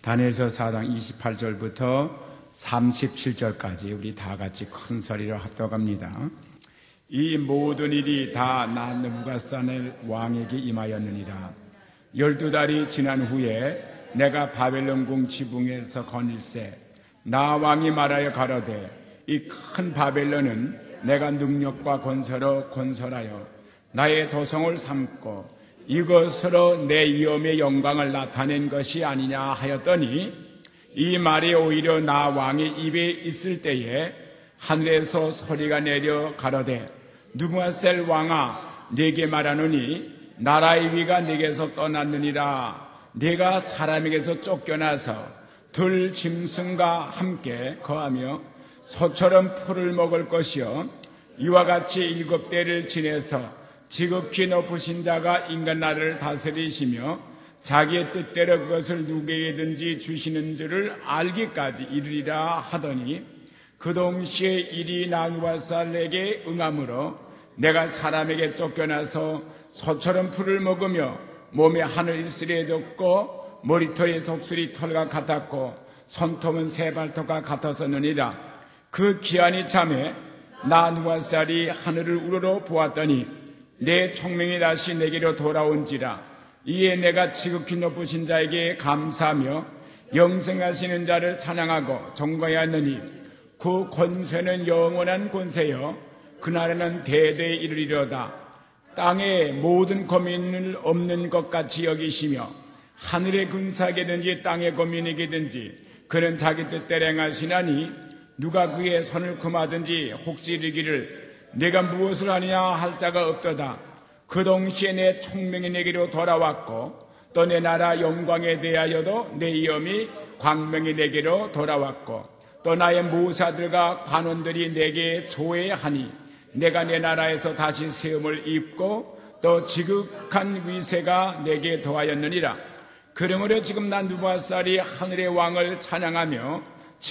다니엘서 4장 28절부터 37절까지 우리 다 같이 큰 소리로 합독합니다. 이 모든 일이 다 나 느부갓네살 왕에게 임하였느니라. 12달이 지난 후에 내가 바벨론궁 지붕에서 거닐세 나 왕이 말하여 가로되 이 큰 바벨론은 내가 능력과 권세로 건설하여 나의 도성을 삼고 이것으로 내 위엄의 영광을 나타낸 것이 아니냐 하였더니 이 말이 오히려 나 왕의 입에 있을 때에 하늘에서 소리가 내려 가로되 느부갓네살 왕아 네게 말하노니 나라의 위가 네게서 떠났느니라. 네가 사람에게서 쫓겨나서 들 짐승과 함께 거하며 소처럼 풀을 먹을 것이요 이와 같이 7대를 지내서 지극히 높으신 자가 인간 나라를 다스리시며 자기의 뜻대로 그것을 누구에게든지 주시는 줄을 알기까지 이르리라 하더니 그 동시에 일이 느부갓네살에게 응함으로 내가 사람에게 쫓겨나서 소처럼 풀을 먹으며 몸에 하늘 이슬해졌고 머리털의 적술이 털과 같았고 손톱은 새발톱과 같았었느니라. 그 기한이 참에 나 느부갓네살이 하늘을 우러러 보았더니 내 총명이 다시 내게로 돌아온지라. 이에 내가 지극히 높으신 자에게 감사하며 영생하시는 자를 찬양하고 존경하였느니 그 권세는 영원한 권세요 그날에는 대대에 이르리로다. 땅에 모든 거민을 없는 것 같이 여기시며 하늘의 군사에게든지 땅의 거민에게든지 그는 자기 뜻대로 행하시나니 누가 그의 손을 금하든지 혹시 이르기를 내가 무엇을 하느냐 할 자가 없도다. 그 동시에 내 총명이 내게로 돌아왔고 또 내 나라 영광에 대하여도 내 위엄이 광명이 내게로 돌아왔고 또 나의 모사들과 관원들이 내게 조회하니 내가 내 나라에서 다시 세움을 입고 또 지극한 위세가 내게 더하였느니라. 그러므로 지금 난 느부갓네살이 하늘의 왕을 찬양하며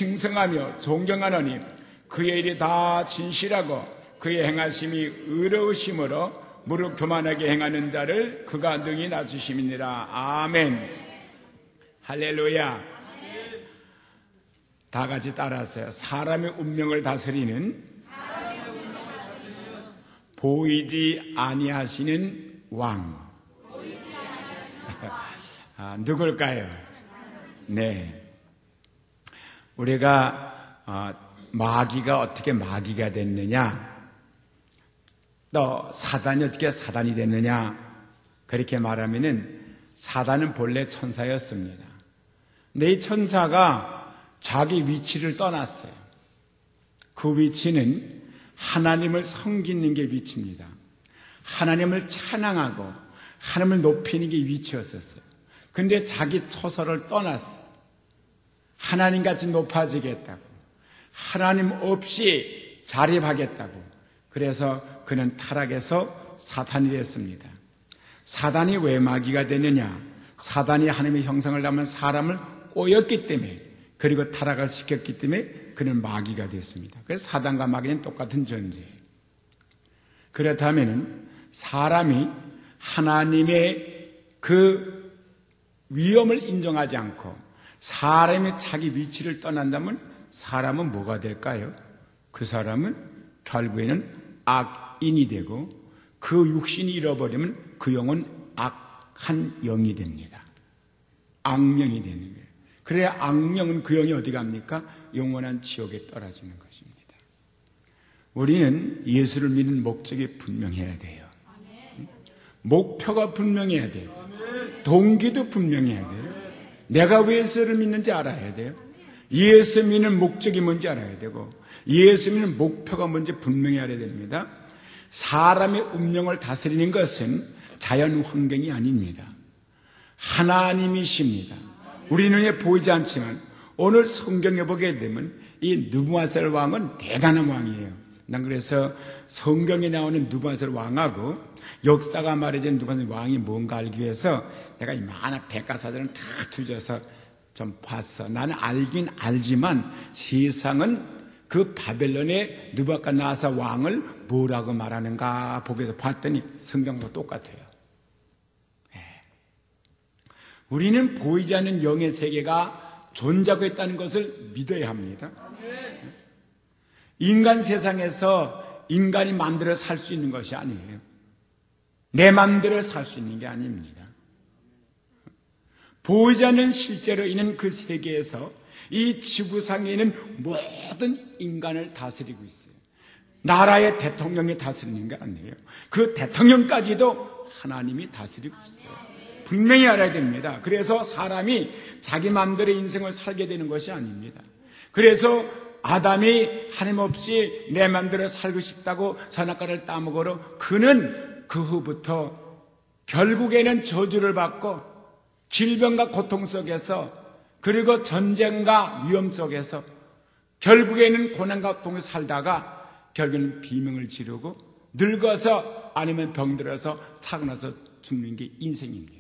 칭송하며 존경하노니 그의 일이 다 진실하고 그의 행하심이 의로우심으로 무릎 교만하게 행하는 자를 그가 능히 낮추심이니라. 아멘. 할렐루야. 다 같이 따라하세요. 사람의 운명을 다스리는 보이지 아니하시는 왕. 누굴까요? 네. 우리가 마귀가 어떻게 마귀가 됐느냐, 또 사단이 어떻게 사단이 됐느냐, 그렇게 말하면은 사단은 본래 천사였습니다. 근데 이 천사가 자기 위치를 떠났어요. 그 위치는 하나님을 섬기는 게 위치입니다. 하나님을 찬양하고 하나님을 높이는 게 위치였었어요. 근데 자기 처소를 떠났어요. 하나님같이 높아지겠다고, 하나님 없이 자립하겠다고. 그래서 그는 타락해서 사탄이 됐습니다. 사단이 왜 마귀가 되느냐? 사단이 하나님의 형상을 담은 사람을 꼬였기 때문에, 그리고 타락을 시켰기 때문에 그는 마귀가 됐습니다. 그래서 사단과 마귀는 똑같은 존재예요. 그렇다면 사람이 하나님의 그 위엄을 인정하지 않고 사람이 자기 위치를 떠난다면 사람은 뭐가 될까요? 그 사람은 결국에는 악인이 되고 그 육신이 잃어버리면 그 영은 악한 영이 됩니다. 악령이 되는 거예요. 그래야 악령은 그 영이 어디 갑니까? 영원한 지옥에 떨어지는 것입니다. 우리는 예수를 믿는 목적이 분명해야 돼요. 목표가 분명해야 돼요. 동기도 분명해야 돼요. 내가 왜 예수를 믿는지 알아야 돼요. 예수 믿는 목적이 뭔지 알아야 되고 예수 믿는 목표가 뭔지 분명히 알아야 됩니다. 사람의 운명을 다스리는 것은 자연 환경이 아닙니다. 하나님이십니다. 우리 눈에 보이지 않지만 오늘 성경에 보게 되면 이 느부갓네살 왕은 대단한 왕이에요. 난 그래서 성경에 나오는 느부갓네살 왕하고 역사가 말해주는 느부갓네살 왕이 뭔가 알기 위해서 내가 이 많은 백과사전을 다 뒤져서 좀 봤어. 나는 알긴 알지만 세상은 그 바벨론의 느부갓네살 왕을 뭐라고 말하는가 보기 위해서 봤더니 성경과 똑같아요. 우리는 보이지 않는 영의 세계가 존재하고 있다는 것을 믿어야 합니다. 인간 세상에서 인간이 마음대로 살 수 있는 것이 아니에요. 내 마음대로 살 수 있는 게 아닙니다. 보이지 않는 실제로 있는 그 세계에서 이 지구상에 있는 모든 인간을 다스리고 있어요. 나라의 대통령이 다스리는 게 아니에요. 그 대통령까지도 하나님이 다스리고 있어요. 분명히 알아야 됩니다. 그래서 사람이 자기 마음대로 인생을 살게 되는 것이 아닙니다. 그래서 아담이 하나님 없이 내 마음대로 살고 싶다고 선악과를 따먹으러 그는 그 후부터 결국에는 저주를 받고 질병과 고통 속에서 그리고 전쟁과 위험 속에서 결국에는 고난과 고통을 살다가 결국에는 비명을 지르고 늙어서 아니면 병들어서 사고 나서 죽는 게 인생입니다.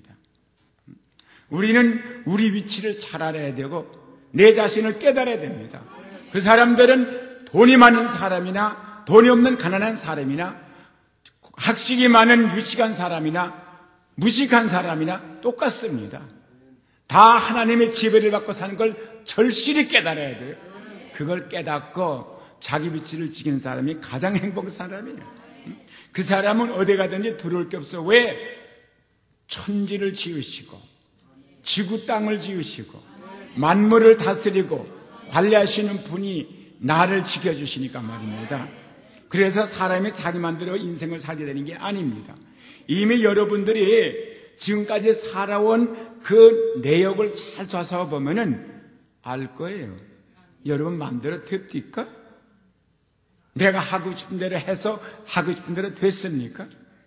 우리는 우리 위치를 잘 알아야 되고 내 자신을 깨달아야 됩니다. 그 사람들은 돈이 많은 사람이나 돈이 없는 가난한 사람이나 학식이 많은 유식한 사람이나 무식한 사람이나 똑같습니다. 다 하나님의 지배를 받고 사는 걸 절실히 깨달아야 돼요. 그걸 깨닫고 자기 위치를 지키는 사람이 가장 행복한 사람이에요. 그 사람은 어디 가든지 두려울 게 없어. 왜? 천지를 지으시고 지구 땅을 지으시고 만물을 다스리고 관리하시는 분이 나를 지켜주시니까 말입니다. 그래서 사람이 자기 마음대로 인생을 살게 되는 게 아닙니다. 이미 여러분들이 지금까지 살아온 그 내역을 잘 조사해 보면은 알 거예요. 여러분 마음대로 됩니까? 내가 하고 싶은 대로 해서 하고 싶은 대로 됐습니까?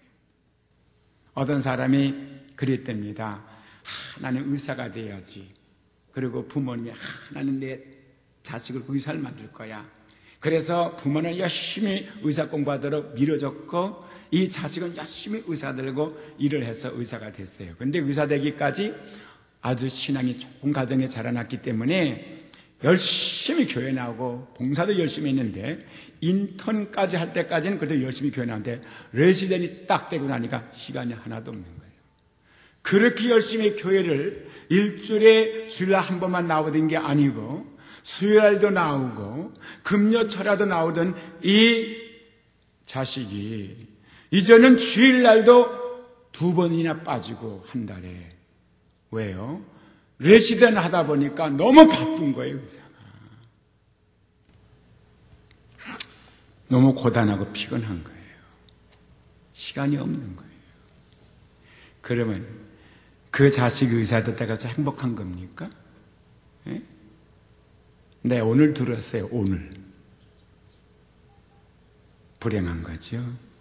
어떤 사람이 그랬답니다. 나는 의사가 돼야지. 그리고 부모님이 나는 내 자식을 의사를 만들 거야. 그래서 부모는 열심히 의사 공부하도록 밀어줬고 이 자식은 열심히 의사 들고 일을 해서 의사가 됐어요. 그런데 의사 되기까지 아주 신앙이 좋은 가정에 자라났기 때문에 열심히 교회 나오고 봉사도 열심히 했는데 인턴까지 할 때까지는 그래도 열심히 교회 나오는데 레시던이 딱 되고 나니까 시간이 하나도 없는 거예요. 그렇게 열심히 교회를 일주일에 주일날 한 번만 나오던 게 아니고 수요일도 나오고 금요철야도 나오던 이 자식이 이제는 주일날도 2번이나 빠지고 한 달에. 왜요? 레시던 하다 보니까 너무 바쁜 거예요, 의사가. 너무 고단하고 피곤한 거예요. 시간이 없는 거예요. 그러면 그 자식이 의사 됐다가 행복한 겁니까? 예? 네, 오늘 들었어요. 오늘. 불행한 거죠.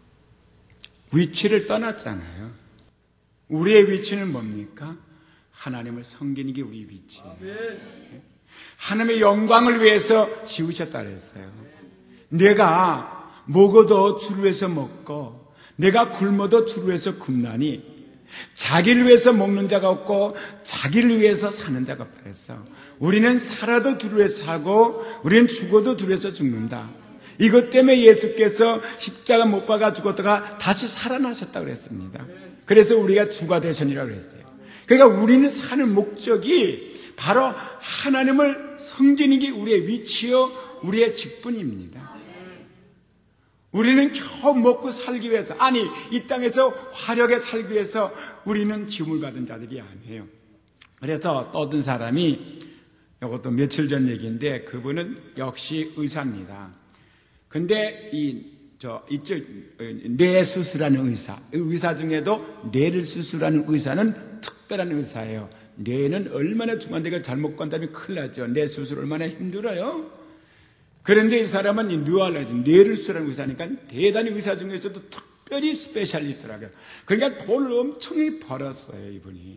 위치를 떠났잖아요. 우리의 위치는 뭡니까? 하나님을 섬기는 게 우리 위치예요. 하나님의 영광을 위해서 지으셨다 그랬어요. 내가 먹어도 주를 위해서 먹고 내가 굶어도 주를 위해서 굶나니 자기를 위해서 먹는 자가 없고 자기를 위해서 사는 자가 없다 그랬어. 우리는 살아도 주를 위해서 사고 우리는 죽어도 주를 위해서 죽는다. 이것 때문에 예수께서 십자가 못 박아 죽었다가 다시 살아나셨다고 그랬습니다. 그래서 우리가 주가 되셨이라고 그랬어요. 그러니까 우리는 사는 목적이 바로 하나님을 섬기는 게 우리의 위치요 우리의 직분입니다. 우리는 겨우 먹고 살기 위해서, 아니 이 땅에서 화려하게 살기 위해서 우리는 지음을 받은 자들이 아니에요. 그래서 또 어떤 사람이, 이것도 며칠 전 얘기인데 그분은 역시 의사입니다. 근데 이쪽 뇌 수술하는 의사 중에도 뇌를 수술하는 의사는 특별한 의사예요. 뇌는 얼마나 중요한데 잘못 건다면 큰일 나죠. 뇌 수술 얼마나 힘들어요. 그런데 이 사람은 이 뉴알러지, 뇌를 수술하는 의사니까 대단히 의사 중에서도 특별히 스페셜리스트라고요. 그러니까 돈을 엄청 벌었어요, 이분이.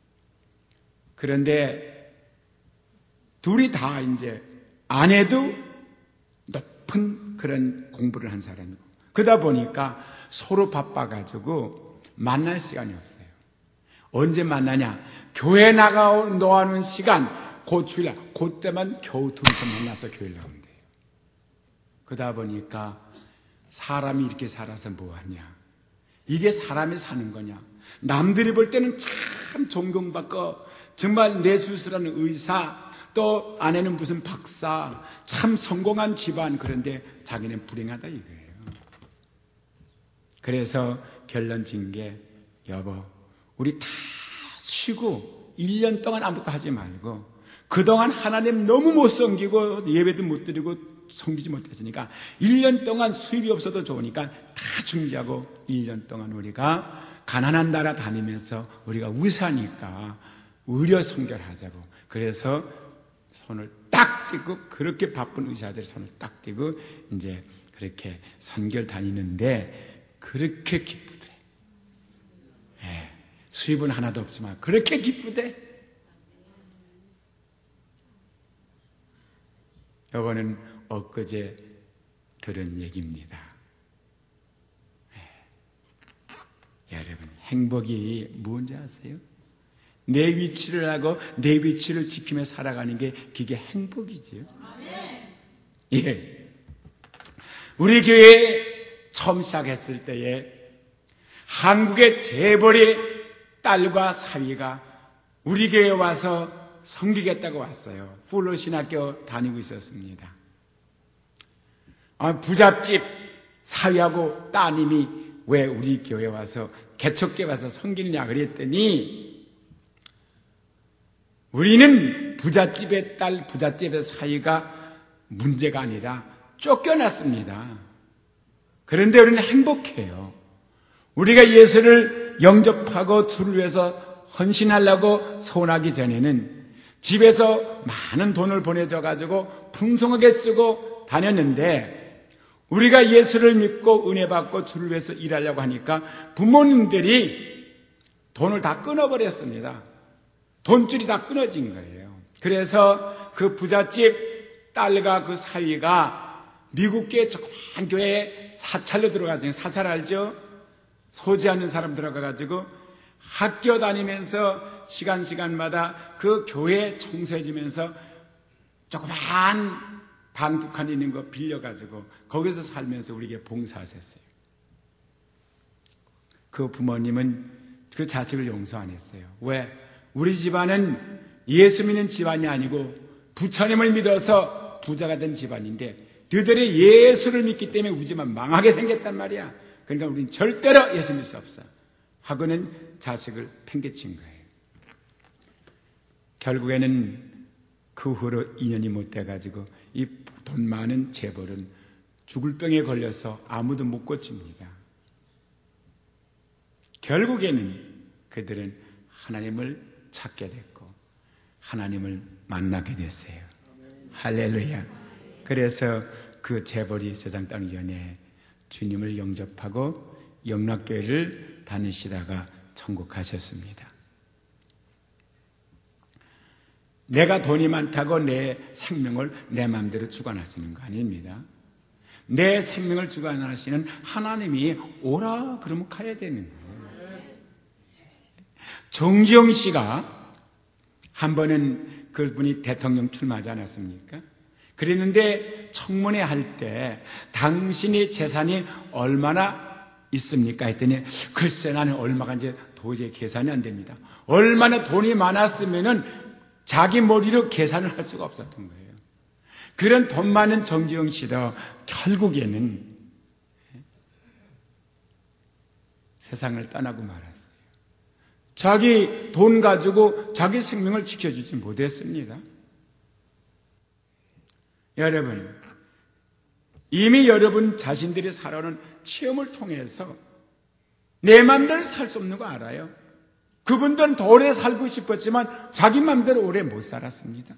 그런데 둘이 다 이제 아내도 높은 그런 공부를 한 사람이고 그러다 보니까 서로 바빠가지고 만날 시간이 없어요. 언제 만나냐? 교회 나가는 시간, 그 주일날, 그때만 겨우 둘이서 만나서 교회 나온대요. 그러다 보니까 사람이 이렇게 살아서 뭐하냐? 이게 사람이 사는 거냐? 남들이 볼 때는 참 존경받고 정말 뇌수술하는 의사, 또 아내는 무슨 박사, 참 성공한 집안. 그런데 자기는 불행하다 이거예요. 그래서 결론 진 게, 여보, 우리 다 쉬고 1년 동안 아무것도 하지 말고, 그동안 하나님 너무 못 섬기고 예배도 못 드리고 섬기지 못했으니까 1년 동안 수입이 없어도 좋으니까 다 중지하고 1년 동안 우리가 가난한 나라 다니면서 우리가 의사니까 의료 선결하자고. 그래서 손을 딱 떼고, 그렇게 바쁜 의사들이 손을 딱 떼고 이제 그렇게 선결 다니는데 그렇게 기쁘더래. 예, 수입은 하나도 없지만 그렇게 기쁘대. 이거는 엊그제 들은 얘기입니다. 여러분, 행복이 뭔지 아세요? 내 위치를 하고 내 위치를 지키며 살아가는 게 그게 행복이지요. 예. 우리 교회 처음 시작했을 때에 한국의 재벌의 딸과 사위가 우리 교회에 와서 섬기겠다고 왔어요. 풀로 신학교 다니고 있었습니다. 부잣집 사위하고 따님이 왜 우리 교회에 와서 개척교회 와서 섬기느냐 그랬더니, 우리는 부잣집의 딸, 부잣집의 사위가 문제가 아니라 쫓겨났습니다. 그런데 우리는 행복해요. 우리가 예수를 영접하고 주를 위해서 헌신하려고 소원하기 전에는 집에서 많은 돈을 보내줘가지고 풍성하게 쓰고 다녔는데, 우리가 예수를 믿고 은혜 받고 주를 위해서 일하려고 하니까 부모님들이 돈을 다 끊어버렸습니다. 돈줄이 다 끊어진 거예요. 그래서 그 부잣집 딸과 그 사위가 미국계 조그만 교회에 사찰로 들어가죠. 사찰 알죠? 소지하는 사람 들어가가지고 학교 다니면서 시간마다 그 교회 청소해주면서 조그만 방 두 칸 있는 거 빌려가지고 거기서 살면서 우리에게 봉사하셨어요. 그 부모님은 그 자식을 용서 안 했어요. 왜? 우리 집안은 예수 믿는 집안이 아니고 부처님을 믿어서 부자가 된 집안인데 너희들이 예수를 믿기 때문에 우리 집안 망하게 생겼단 말이야. 그러니까 우리는 절대로 예수 믿을 수 없어 하고는 자식을 팽개친 거예요. 결국에는 그 후로 2년이 못 돼가지고 이 돈 많은 재벌은 죽을 병에 걸려서 아무도 못 고칩니다. 결국에는 그들은 하나님을 찾게 됐고 하나님을 만나게 됐어요. 할렐루야. 그래서 그 재벌이 세상 떠나기 전에 주님을 영접하고 영락교회를 다니시다가 천국 가셨습니다. 내가 돈이 많다고 내 생명을 내 마음대로 주관하시는 거 아닙니다. 내 생명을 주관하시는 하나님이 오라 그러면 가야 되는 거예요. 정지영 씨가 한 번은 그분이 대통령 출마하지 않았습니까? 그랬는데 청문회 할 때 당신의 재산이 얼마나 있습니까? 했더니 글쎄 나는 얼마가 이제 도저히 계산이 안 됩니다. 얼마나 돈이 많았으면은 자기 머리로 계산을 할 수가 없었던 거예요. 그런 돈 많은 정지영 씨도 결국에는 세상을 떠나고 말았어요. 자기 돈 가지고 자기 생명을 지켜주지 못했습니다. 여러분, 이미 여러분 자신들이 살아오는 체험을 통해서 내 마음대로 살 수 없는 거 알아요. 그분들은 더 오래 살고 싶었지만 자기 마음대로 오래 못 살았습니다.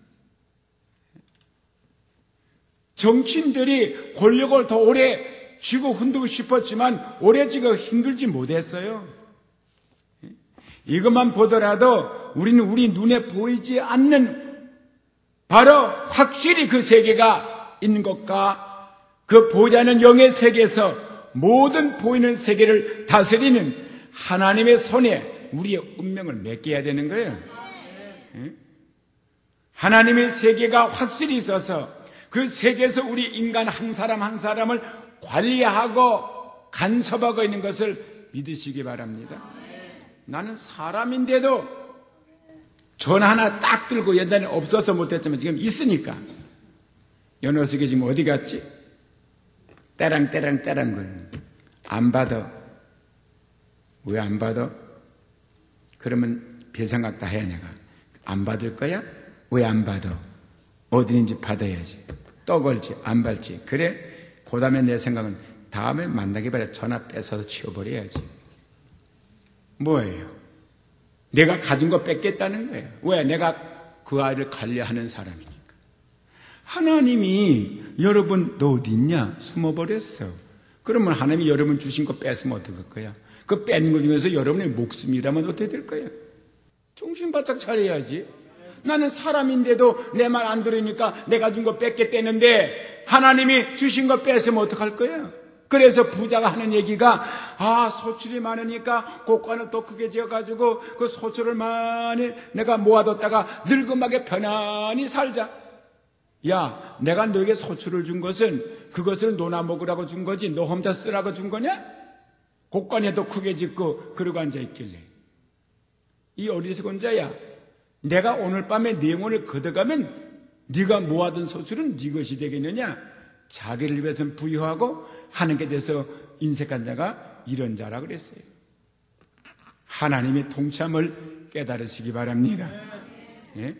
정치인들이 권력을 더 오래 쥐고 흔들고 싶었지만 오래 쥐고 힘들지 못했어요. 이것만 보더라도 우리는 우리 눈에 보이지 않는 바로 확실히 그 세계가 있는 것과 그 보이지 않는 영의 세계에서 모든 보이는 세계를 다스리는 하나님의 손에 우리의 운명을 맡겨야 되는 거예요. 하나님의 세계가 확실히 있어서 그 세계에서 우리 인간 한 사람 한 사람을 관리하고 간섭하고 있는 것을 믿으시기 바랍니다. 나는 사람인데도 전화 하나 딱 들고 옛날에 없어서 못했지만 지금 있으니까. 연호석이 지금 어디 갔지? 때랑때랑 걸. 안 받아. 왜 안 받아? 그러면 별생각 다 해야 내가. 안 받을 거야? 왜 안 받아? 어디든지 받아야지. 또 걸지, 안 받지. 그래? 그 다음에 내 생각은 다음에 만나기 바래 전화 뺏어서 치워버려야지. 뭐예요? 내가 가진 거 뺏겠다는 거예요. 왜? 내가 그 아이를 관리하는 사람이니까. 하나님이 여러분 너 어디 있냐? 숨어버렸어. 그러면 하나님이 여러분 주신 거 뺏으면 어떡할 거야? 그 뺀 거 중에서 여러분의 목숨이라면 어떻게 될 거야? 정신 바짝 차려야지. 나는 사람인데도 내 말 안 들으니까 내가 준 거 뺏겠다는데 하나님이 주신 거 뺏으면 어떡할 거야? 그래서 부자가 하는 얘기가 소출이 많으니까 곡간을 더 크게 지어가지고 그 소출을 많이 내가 모아뒀다가 늙음하게 편안히 살자. 야, 내가 너에게 소출을 준 것은 그것을 노나 먹으라고 준 거지 너 혼자 쓰라고 준 거냐? 곡간에 더 크게 짓고 그러고 앉아있길래. 이 어리석은 자야, 내가 오늘 밤에 네 영혼을 걷어가면 네가 모아둔 소출은 네 것이 되겠느냐? 자기를 위해서는 부유하고 하나님께 대해서 인색한 자가 이런 자라 그랬어요. 하나님의 통참을 깨달으시기 바랍니다. 예?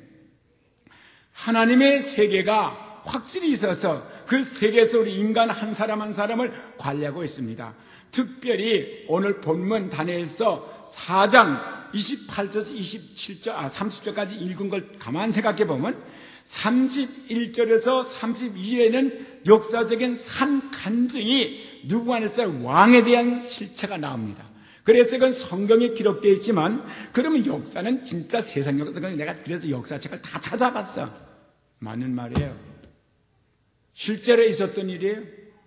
하나님의 세계가 확실히 있어서 그 세계에서 우리 인간 한 사람 한 사람을 관리하고 있습니다. 특별히 오늘 본문 다니엘서 4장 28절, 27절, 30절까지 읽은 걸 가만 생각해 보면 31절에서 32절에는 역사적인 산 간증이 누부갓네살 왕에 대한 실체가 나옵니다. 그래서 이건 성경에 기록되어 있지만 그러면 역사는 진짜 세상 역사, 내가 그래서 역사책을 다 찾아봤어. 맞는 말이에요. 실제로 있었던 일이에요.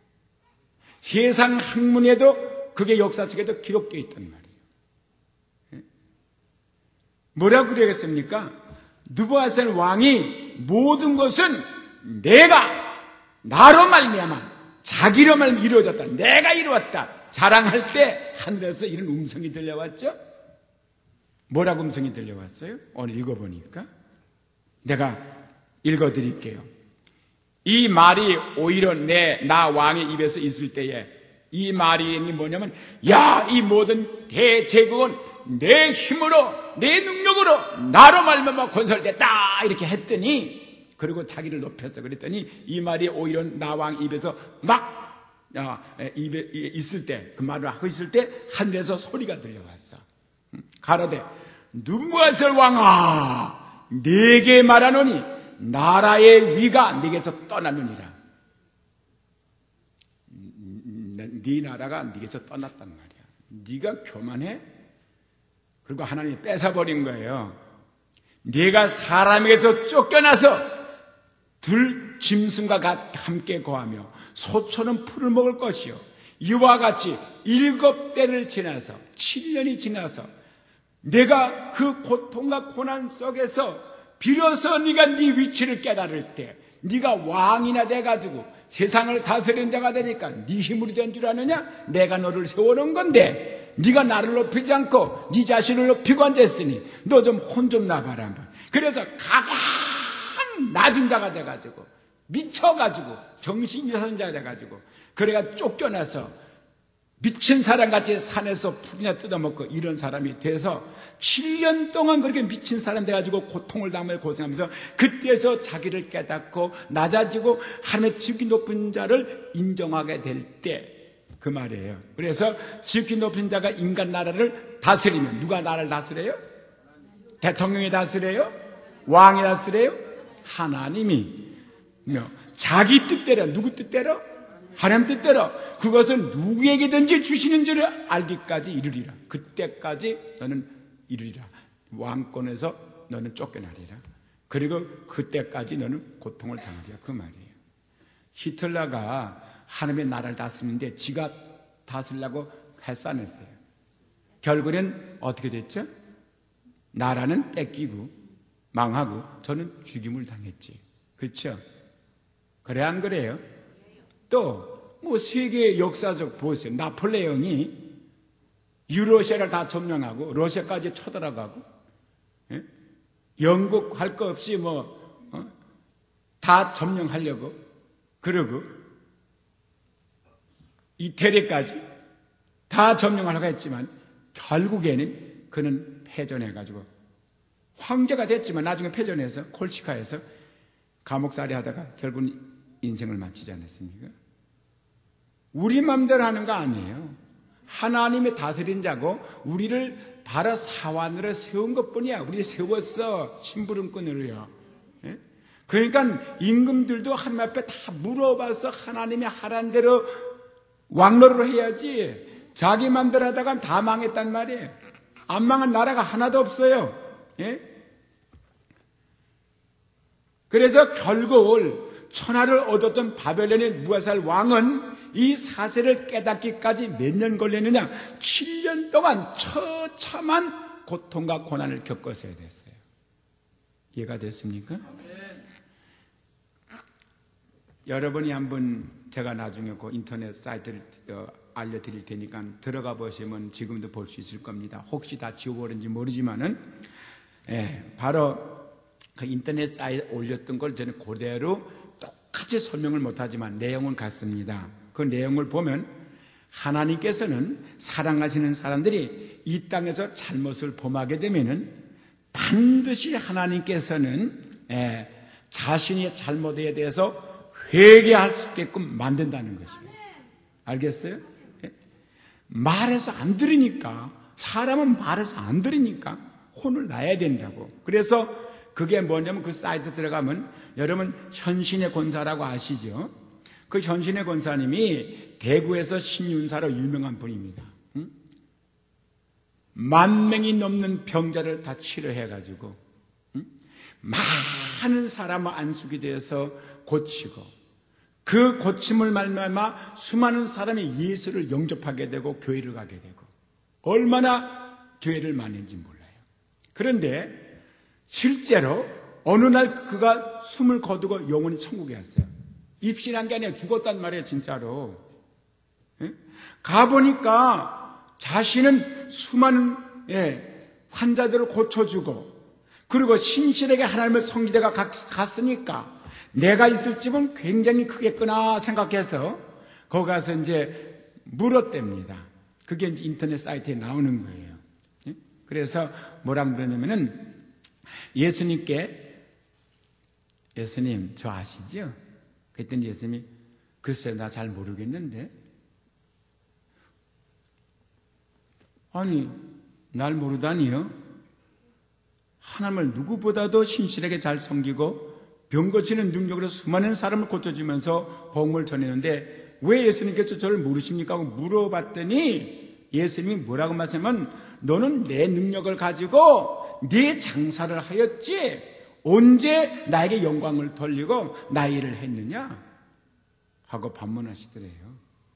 세상 학문에도 그게 역사책에도 기록되어 있단 말이에요. 뭐라고 그러겠습니까? 느부갓네살 왕이 모든 것은 내가 나로 말미암아 자기로 말미암아 이루어졌다. 내가 이루었다. 자랑할 때 하늘에서 이런 음성이 들려왔죠. 뭐라고 음성이 들려왔어요? 오늘 읽어보니까 내가 읽어드릴게요. 이 말이 오히려 나 왕의 입에서 있을 때에 이 말이 뭐냐면 야, 이 모든 대제국은 내 힘으로 내 능력으로 나로 말미암아 건설됐다 이렇게 했더니 그리고 자기를 높였어. 그랬더니 이 말이 오히려 나 왕 입에서 막 입에 있을 때 그 말을 하고 있을 때 하늘에서 소리가 들려왔어. 가로되 느부갓네살 왕아 네게 말하노니 나라의 위가 네게서 떠나느니라. 네 나라가 네게서 떠났단 말이야. 네가 교만해? 그리고 하나님이 뺏어버린 거예요. 네가 사람에게서 쫓겨나서 들 짐승과 함께 거하며 소처럼 풀을 먹을 것이요 이와 같이 7대를 지나서 7년이 지나서 내가 그 고통과 고난 속에서 비로소 네가 네 위치를 깨달을 때 네가 왕이나 돼가지고 세상을 다스리는 자가 되니까 네 힘으로 된 줄 아느냐? 내가 너를 세워놓은 건데 네가 나를 높이지 않고 네 자신을 높이고 앉았으니 너 좀 혼 좀 나봐라 한번. 그래서 가장 낮은 자가 돼가지고 미쳐가지고 정신이 이상한 자가 돼가지고 그래가 쫓겨나서 미친 사람같이 산에서 풀이나 뜯어먹고 이런 사람이 돼서 7년 동안 그렇게 미친 사람 돼가지고 고통을 당하며 고생하면서 그때서 자기를 깨닫고 낮아지고 하나님의 지극히 높은 자를 인정하게 될 때 그 말이에요. 그래서 지극히 높은 자가 인간 나라를 다스리면 누가 나라를 다스려요? 대통령이 다스려요? 왕이 다스려요? 하나님이 자기 뜻대로 누구 뜻대로? 하나님 뜻대로 그것을 누구에게든지 주시는 줄을 알기까지 이르리라. 그때까지 너는 이르리라. 왕권에서 너는 쫓겨나리라. 그리고 그때까지 너는 고통을 당하리라. 그 말이에요. 히틀러가 하나님의 나라를 다스리는데 지가 다스리려고 했어 안 했어요? 결국엔 어떻게 됐죠? 나라는 뺏기고 망하고 저는 죽임을 당했지. 그렇죠? 그래 안 그래요? 또 뭐 세계 역사적 보세요. 나폴레옹이 유러시아를 다 점령하고 러시아까지 쳐들어가고 영국 할 거 없이 다 점령하려고 그러고 이태리까지 다 점령하려고 했지만 결국에는 그는 패전해가지고 황제가 됐지만 나중에 패전해서 콜시카에서 감옥살이 하다가 결국은 인생을 마치지 않았습니까? 우리 맘대로 하는 거 아니에요. 하나님의 다스린 자고 우리를 바로 사환으로 세운 것뿐이야. 우리 세웠어. 심부름꾼으로요. 예? 그러니까 임금들도 하나님 앞에 다 물어봐서 하나님이 하라는 대로 왕노릇을 해야지. 자기 맘대로 하다가 다 망했단 말이에요. 안 망한 나라가 하나도 없어요. 예? 그래서 결국 천하를 얻었던 바벨론의 무가살 왕은 이 사실을 깨닫기까지 몇 년 걸렸느냐? 7년 동안 처참한 고통과 고난을 겪었어야 됐어요. 이해가 됐습니까? 여러분이 한번 제가 나중에 그 인터넷 사이트를 알려드릴 테니까 들어가 보시면 지금도 볼 수 있을 겁니다. 혹시 다 지워버린지 모르지만은 바로 그 인터넷 사이트에 올렸던 걸 저는 그대로 똑같이 설명을 못하지만 내용은 같습니다. 그 내용을 보면 하나님께서는 사랑하시는 사람들이 이 땅에서 잘못을 범하게 되면은 반드시 하나님께서는 자신의 잘못에 대해서 회개할 수 있게끔 만든다는 것입니다. 알겠어요? 말해서 안 들으니까, 사람은 말해서 안 들으니까 혼을 나야 된다고. 그래서 그게 뭐냐면 그 사이트 들어가면 여러분 현신의 권사라고 아시죠? 그 현신의 권사님이 대구에서 신윤사로 유명한 분입니다. 응? 10,000명이 넘는 병자를 다 치료해가지고 많은 사람을 안수기 되어서 고치고 그 고침을 말미암아 수많은 사람이 예수를 영접하게 되고 교회를 가게 되고 얼마나 죄를 많은지 몰라요. 그런데 실제로 어느 날 그가 숨을 거두고 영원히 천국에 갔어요. 입신한 게 아니라 죽었단 말이에요, 진짜로. 가보니까 자신은 수많은 환자들을 고쳐주고 그리고 신실하게 하나님의 성기대가 갔으니까 내가 있을 집은 굉장히 크겠구나 생각해서 거기 가서 이제 물었답니다. 그게 이제 인터넷 사이트에 나오는 거예요. 그래서 뭐라고 그러냐면은 예수님 저 아시죠? 그랬더니 예수님이 글쎄 나 잘 모르겠는데. 아니 날 모르다니요? 하나님을 누구보다도 신실하게 잘 섬기고 병 고치는 능력으로 수많은 사람을 고쳐주면서 복음을 전했는데 왜 예수님께서 저를 모르십니까? 하고 물어봤더니 예수님이 뭐라고 말씀하면 너는 내 능력을 가지고 네 장사를 하였지 언제 나에게 영광을 돌리고 나 일을 했느냐? 하고 반문하시더래요.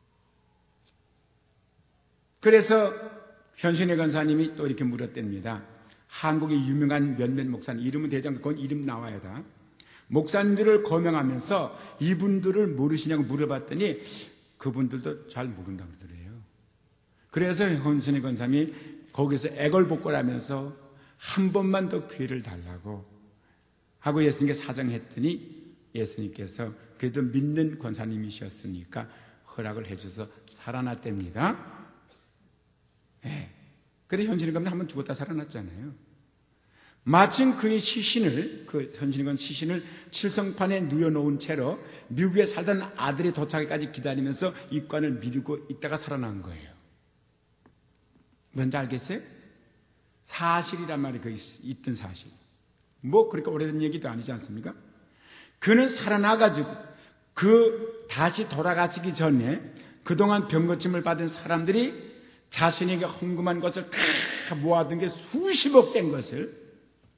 그래서 현신의 권사님이 또 이렇게 물었답니다. 한국의 유명한 몇몇 목사님, 이름은 대장, 그건 이름 나와야 다. 목사님들을 거명하면서 이분들을 모르시냐고 물어봤더니 그분들도 잘 모른다고 그러더래요. 그래서 현신의 권사님이 거기서 애걸복걸하면서 한 번만 더 기회를 달라고 하고 예수님께 사정했더니 예수님께서 그래도 믿는 권사님이셨으니까 허락을 해줘서 살아났답니다. 그래 현신의 권사님 한번 죽었다 살아났잖아요. 마침 그의 시신을, 그 현신의 권 시신을 칠성판에 누워놓은 채로 미국에 살던 아들의 도착에까지 기다리면서 입관을 미루고 있다가 살아난 거예요. 뭔지 알겠어요? 사실이란 말이 그 있던 사실. 뭐 그렇게 오래된 얘기도 아니지 않습니까? 그는 살아나가지고 다시 돌아가시기 전에 그동안 병고침을 받은 사람들이 자신에게 헌금한 것을 다 모아둔 게 수십억 된 것을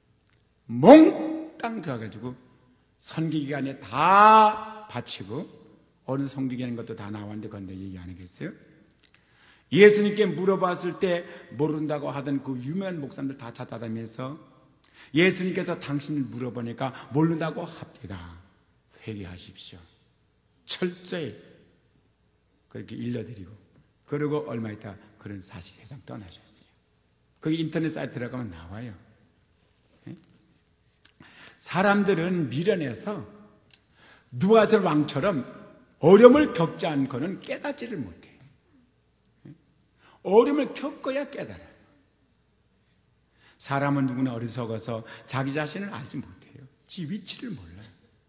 몽땅 그어가지고 선기기간에 다 바치고 어느 선기기간 것도 다 나왔는데 그건 내 얘기 안 하겠어요? 예수님께 물어봤을 때 모른다고 하던 그 유명한 목사님들 다 찾아다니면서 예수님께서 당신을 물어보니까 모른다고 합니다. 회개하십시오. 철저히 그렇게 일러드리고 그리고 얼마 있다 그런 사실 세상 떠나셨어요. 거기 인터넷 사이트 들어가면 나와요. 사람들은 미련해서 누가서 왕처럼 어려움을 겪지 않고는 깨닫지를 못해요. 어려움을 겪어야 깨달아요. 사람은 누구나 어리석어서 자기 자신을 알지 못해요. 지 위치를 몰라요.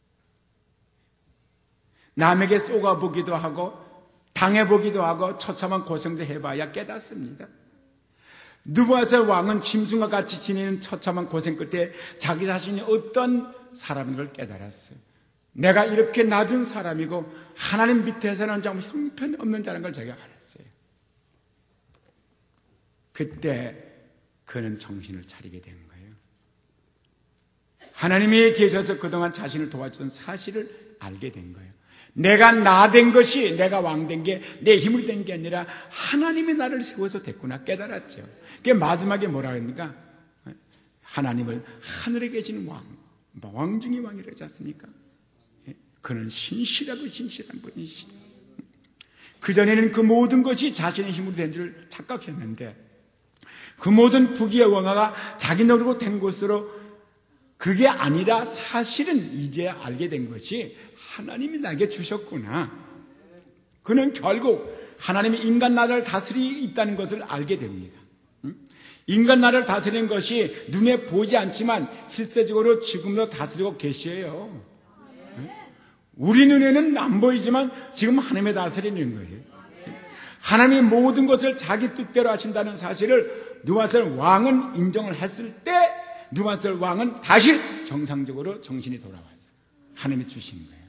남에게 쏘가보기도 하고 당해보기도 하고 처참한 고생도 해봐야 깨닫습니다. 느부갓네살 왕은 짐승과 같이 지내는 처참한 고생 끝에 자기 자신이 어떤 사람인 걸 깨달았어요. 내가 이렇게 낮은 사람이고 하나님 밑에서는 좀 형편없는 자라는 걸 제가 알았어요. 그때 그는 정신을 차리게 된 거예요. 하나님이 계셔서 그동안 자신을 도와주던 사실을 알게 된 거예요. 내가 나 된 것이, 내가 왕 된 게 내 힘으로 된 게 아니라 하나님이 나를 세워서 됐구나 깨달았죠. 그게 마지막에 뭐라 그럽니까? 하나님을 하늘에 계시는 왕 중의 왕이라고 하지 않습니까? 그는 신실하고 신실한 분이시다. 그전에는 그 모든 것이 자신의 힘으로 된 줄 착각했는데 그 모든 부귀의 영화가 자기 노력으로 된 것으로 그게 아니라 사실은 이제 알게 된 것이 하나님이 나에게 주셨구나. 그는 결국 하나님이 인간 나라를 다스리고 있다는 것을 알게 됩니다. 인간 나라를 다스리는 것이 눈에 보이지 않지만 실제적으로 지금도 다스리고 계셔요. 우리 눈에는 안 보이지만 지금 하나님이 다스리는 거예요. 하나님이 모든 것을 자기 뜻대로 하신다는 사실을 느부갓네살 왕은 인정을 했을 때 느부갓네살 왕은 다시 정상적으로 정신이 돌아왔어요. 하나님이 주신 거예요.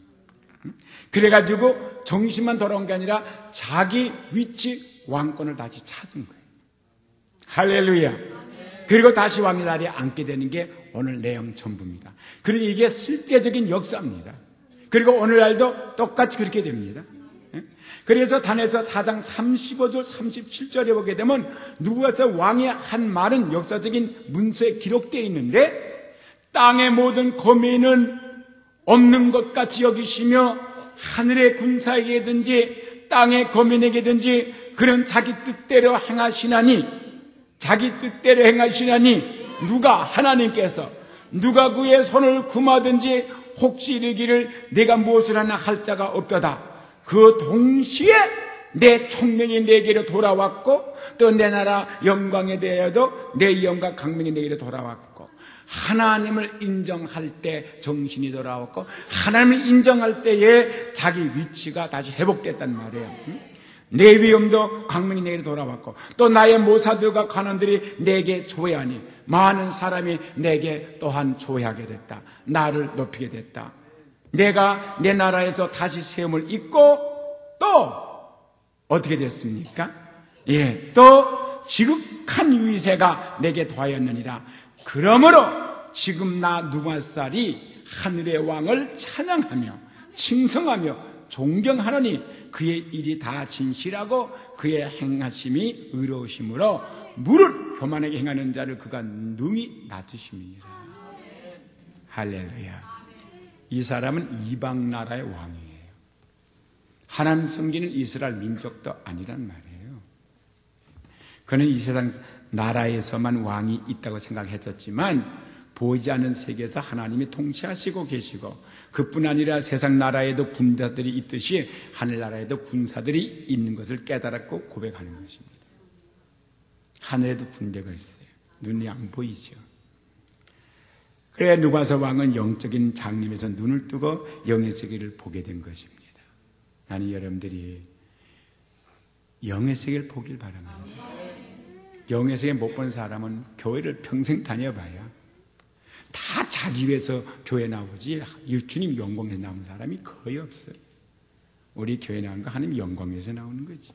그래가지고 정신만 돌아온 게 아니라 자기 위치 왕권을 다시 찾은 거예요. 할렐루야. 그리고 다시 왕의 자리에 앉게 되는 게 오늘 내용 전부입니다. 그리고 이게 실제적인 역사입니다. 그리고 오늘날도 똑같이 그렇게 됩니다. 그래서 다니엘서 4장 35절 37절에 보게 되면 느부갓네살 왕의 한 말은 역사적인 문서에 기록되어 있는데 땅의 모든 거민은 없는 것 같이 여기시며 하늘의 군사에게든지 땅의 거민에게든지 그는 자기 뜻대로 행하시나니 자기 뜻대로 행하시나니 누가 하나님께서 누가 그의 손을 금하든지 혹시 이르기를 내가 무엇을 하나 할 자가 없도다. 그 동시에 내 총명이 내게로 돌아왔고 또 내 나라 영광에 대하여도 내 영광 강명이 내게로 돌아왔고 하나님을 인정할 때 정신이 돌아왔고 하나님을 인정할 때에 자기 위치가 다시 회복됐단 말이에요. 내 위엄도 강명이 내게로 돌아왔고 또 나의 모사들과 관원들이 내게 조회하니 많은 사람이 내게 또한 조회하게 됐다. 나를 높이게 됐다. 내가 내 나라에서 다시 세움을 입고 또 어떻게 됐습니까? 또 지극한 위세가 내게 더하였느니라. 그러므로 지금 나 느부갓네살이 하늘의 왕을 찬양하며 칭송하며 존경하노니 그의 일이 다 진실하고 그의 행하심이 의로우심으로 무릇 교만하게 행하는 자를 그가 능히 낮으심이니라. 할렐루야. 이 사람은 이방 나라의 왕이에요. 하나님 섬기는 이스라엘 민족도 아니란 말이에요. 그는 이 세상 나라에서만 왕이 있다고 생각했었지만 보이지 않는 세계에서 하나님이 통치하시고 계시고 그뿐 아니라 세상 나라에도 군사들이 있듯이 하늘나라에도 군사들이 있는 것을 깨달았고 고백하는 것입니다. 하늘에도 군대가 있어요. 눈이 안 보이죠. 그래야 느부갓네살 왕은 영적인 장림에서 눈을 뜨고 영의 세계를 보게 된 것입니다. 나는 여러분들이 영의 세계를 보길 바랍니다. 영의 세계 못 본 사람은 교회를 평생 다녀봐야 다 자기 위해서 교회 나오지 주님 영광에서 나오는 사람이 거의 없어요. 우리 교회 나오는 거 하나님 영광에서 나오는 거지.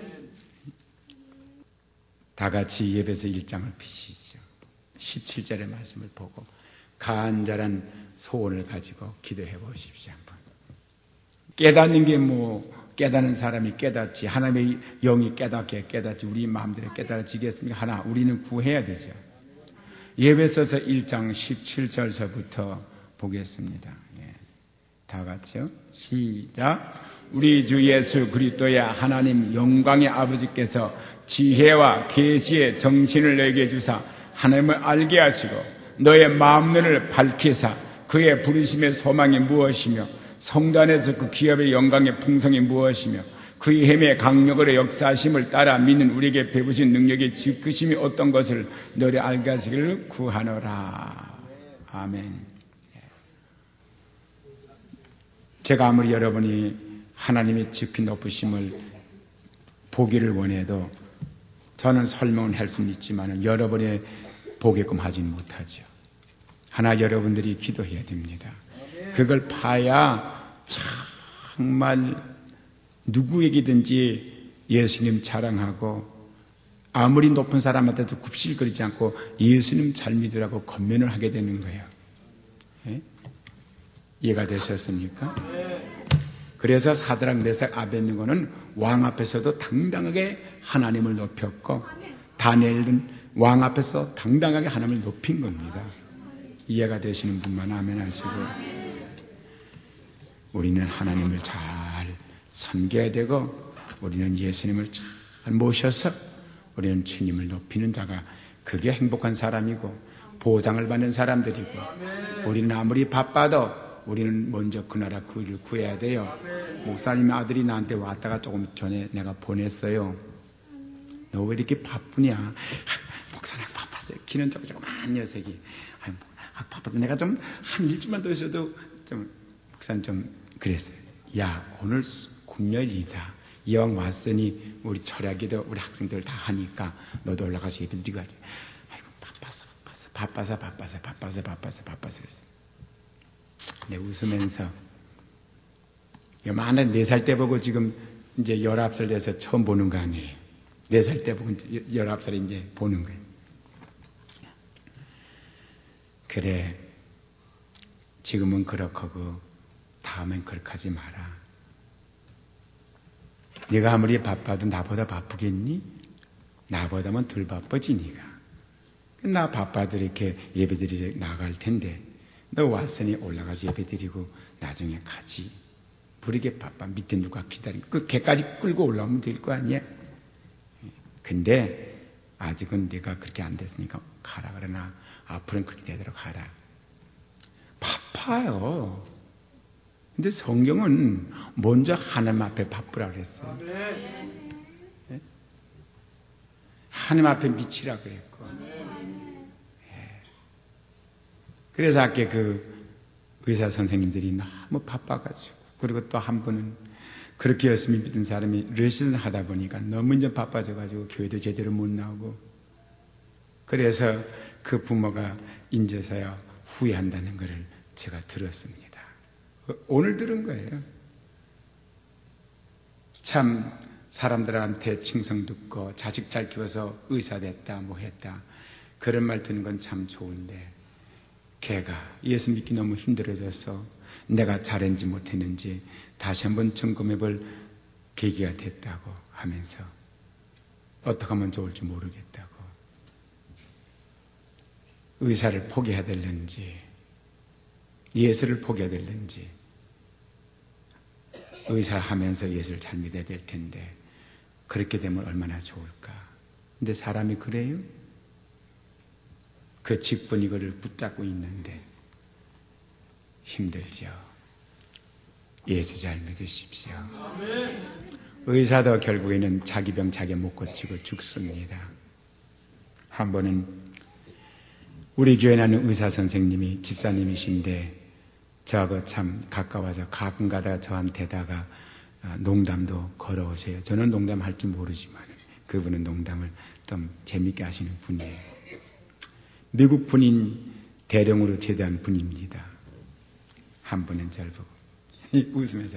다 같이 예배서 1장을 피시죠. 17절의 말씀을 보고 간절한 소원을 가지고 기도해 보십시오. 한번. 깨닫는 게 깨닫는 사람이 깨닫지 하나님의 영이 깨닫게 깨닫지 우리 마음대로 깨달아지겠습니까? 하나 우리는 구해야 되죠. 예배서서 1장 17절서부터 보겠습니다. 다 같이요. 시작. 우리 주 예수 그리스도의 하나님 영광의 아버지께서 지혜와 계시의 정신을 내게 주사 하나님을 알게 하시고 너의 마음눈을 밝히사 그의 부르심의 소망이 무엇이며 성도 안에서 그 기업의 영광의 풍성이 무엇이며 그의 힘의 강력으로 역사하심을 따라 믿는 우리에게 베푸신 능력의 지크심이 어떤 것을 너희 알게 하시기를 구하노라. 아멘. 제가 아무리 여러분이 하나님의 지피 높으심을 보기를 원해도 저는 설명은 할 수는 있지만 여러분의 보게끔 하지는 못하죠. 하나 여러분들이 기도해야 됩니다. 그걸 파야 정말 누구에게든지 예수님 자랑하고 아무리 높은 사람한테도 굽실거리지 않고 예수님 잘 믿으라고 권면을 하게 되는 거예요. 예? 이해가 되셨습니까? 그래서 사드락 메삭 아벳느고는 왕 앞에서도 당당하게 하나님을 높였고 다니엘은 왕 앞에서 당당하게 하나님을 높인 겁니다. 이해가 되시는 분만 아멘 하시고, 우리는 하나님을 잘 섬겨야 되고 우리는 예수님을 잘 모셔서 우리는 주님을 높이는 자가, 그게 행복한 사람이고 보장을 받는 사람들이고, 우리는 아무리 바빠도 우리는 먼저 그 나라 그 일을 구해야 돼요. 목사님 아들이 나한테 왔다가 조금 전에 내가 보냈어요. 너 왜 이렇게 바쁘냐? 목사님 바빴어요. 기는 조그만 녀석이. 바빠도 내가 좀 한 일주만 더 있어도 좀 목사님 좀 그랬어요. 야, 오늘 금요일이다. 이왕 왔으니 우리 철학이도 우리 학생들 다 하니까 너도 올라가서 예배 드리고 하지. 아이고 바빠서 그랬어요. 내 웃으면서, 만에 4살 때 보고 지금 이제 19살 돼서 처음 보는 거 아니에요. 4살 때 보고 19살에 이제 보는 거예요. 그래, 지금은 그렇고 다음엔 그렇게 하지 마라. 네가 아무리 바빠도 나보다 바쁘겠니? 나보다는 덜 바빠지 네가. 나 바빠도 이렇게 예배드리러 나갈 텐데 너 왔으니 올라가서 예배드리고 나중에 가지. 부르게 바빠. 밑에 누가 기다리고 그 개까지 끌고 올라오면 될 거 아니야. 근데 아직은 네가 그렇게 안 됐으니까 가라. 그러나 앞으로는 그렇게 되도록 하라. 바빠요. 근데 성경은 먼저 하나님 앞에 바쁘라 그랬어요. 네? 하나님 앞에 미치라 그랬고. 네. 그래서 아까 그 의사 선생님들이 너무 바빠가지고, 그리고 또 한 분은 그렇게 열심히 믿은 사람이 레슨 하다 보니까 너무 이제 바빠져가지고 교회도 제대로 못 나오고, 그래서 그 부모가 인제서야 후회한다는 것을 제가 들었습니다. 오늘 들은 거예요. 참 사람들한테 칭송 듣고 자식 잘 키워서 의사 됐다 뭐 했다 그런 말 듣는 건 참 좋은데, 걔가 예수 믿기 너무 힘들어져서 내가 잘했는지 못했는지 다시 한번 점검해볼 계기가 됐다고 하면서 어떻게 하면 좋을지 모르겠다고, 의사를 포기해야 될는지 예수를 포기해야 될는지, 의사하면서 예수를 잘 믿어야 될 텐데 그렇게 되면 얼마나 좋을까. 근데 사람이 그래요? 그 직분 이거를 붙잡고 있는데 힘들죠. 예수 잘 믿으십시오. 의사도 결국에는 자기 병 자기 못 고치고 죽습니다. 한 번은 우리 교회 나는 의사 선생님이 집사님이신데 저하고 참 가까워서 가끔 가다가 저한테다가 농담도 걸어오세요. 저는 농담할 줄 모르지만 그분은 농담을 좀 재밌게 하시는 분이에요. 미국 군인 대령으로 제대한 분입니다. 한 분은 저를 보고 웃으면서,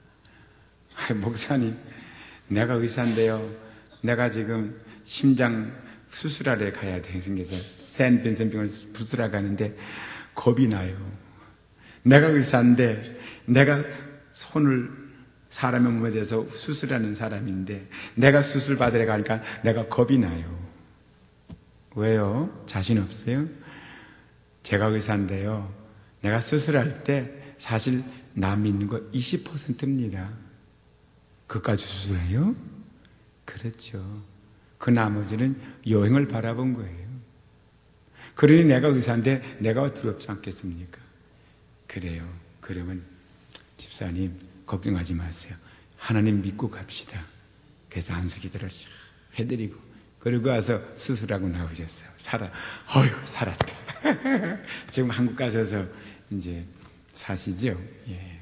목사님, 내가 의사인데요, 내가 지금 심장 수술하러 가야 돼. 그래서 샌벤슨병을 수술하러 가는데 겁이 나요. 내가 의사인데 내가 손을 사람의 몸에 대해서 수술하는 사람인데 내가 수술 받으러 가니까 내가 겁이 나요. 왜요? 자신 없어요? 제가 의사인데요, 내가 수술할 때 사실 남 믿는 거 20%입니다. 그까지 수술해요? 그렇죠. 그 나머지는 여행을 바라본 거예요. 그러니 내가 의사인데 내가 두렵지 않겠습니까? 그래요. 그러면 집사님 걱정하지 마세요. 하나님 믿고 갑시다. 그래서 안수기도를 해드리고 그러고 와서 수술하고 나오셨어요. 어휴 살았다. 지금 한국 가셔서 이제 사시죠. 예.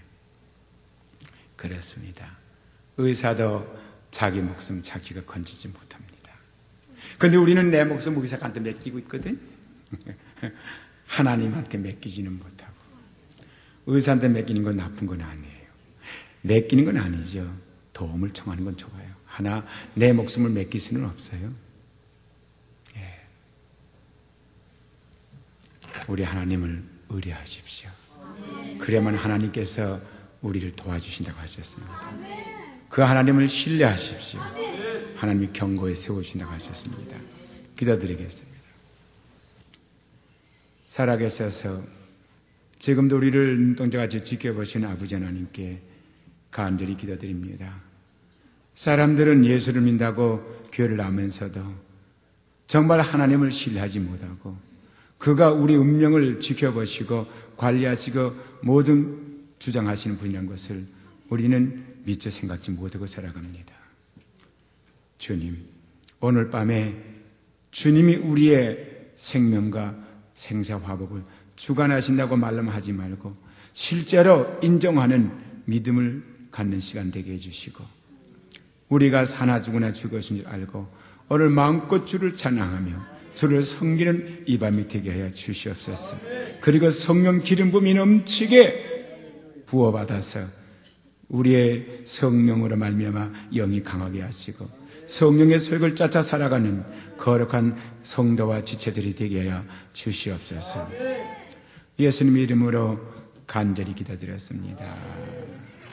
그렇습니다. 의사도 자기 목숨 자기가 건지지 못합니다. 그런데 우리는 내 목숨 의사한테 맡기고 있거든. 하나님한테 맡기지는 못하고. 의사한테 맡기는 건 나쁜 건 아니에요. 맡기는 건 아니죠. 도움을 청하는 건 좋아요. 하나 내 목숨을 맡길 수는 없어요. 예. 우리 하나님을 의뢰하십시오. 그러면 하나님께서 우리를 도와주신다고 하셨습니다. 그 하나님을 신뢰하십시오. 하나님이 경고에 세우신다고 하셨습니다. 기도드리겠습니다. 살아계셔서 지금도 우리를 눈동자같이 지켜보시는 아버지 하나님께 간절히 기도드립니다. 사람들은 예수를 믿는다고 교회를 나오면서도 정말 하나님을 신뢰하지 못하고 그가 우리 운명을 지켜보시고 관리하시고 모든 주장하시는 분이라는 것을 우리는 미처 생각지 못하고 살아갑니다. 주님, 오늘 밤에 주님이 우리의 생명과 생사화복을 주관하신다고 말로만 하지 말고 실제로 인정하는 믿음을 갖는 시간 되게 해주시고 우리가 사나 죽으나 죽었은 줄 알고 오늘 마음껏 주를 찬양하며 주를 섬기는 이 밤이 되게 하여 주시옵소서. 그리고 성령 기름 부음이 넘치게 부어받아서 우리의 성령으로 말미암아 영이 강하게 하시고 성령의 소욕을 쫓아 살아가는 거룩한 성도와 지체들이 되게 하여 주시옵소서. 예수님의 이름으로 간절히 기도드렸습니다.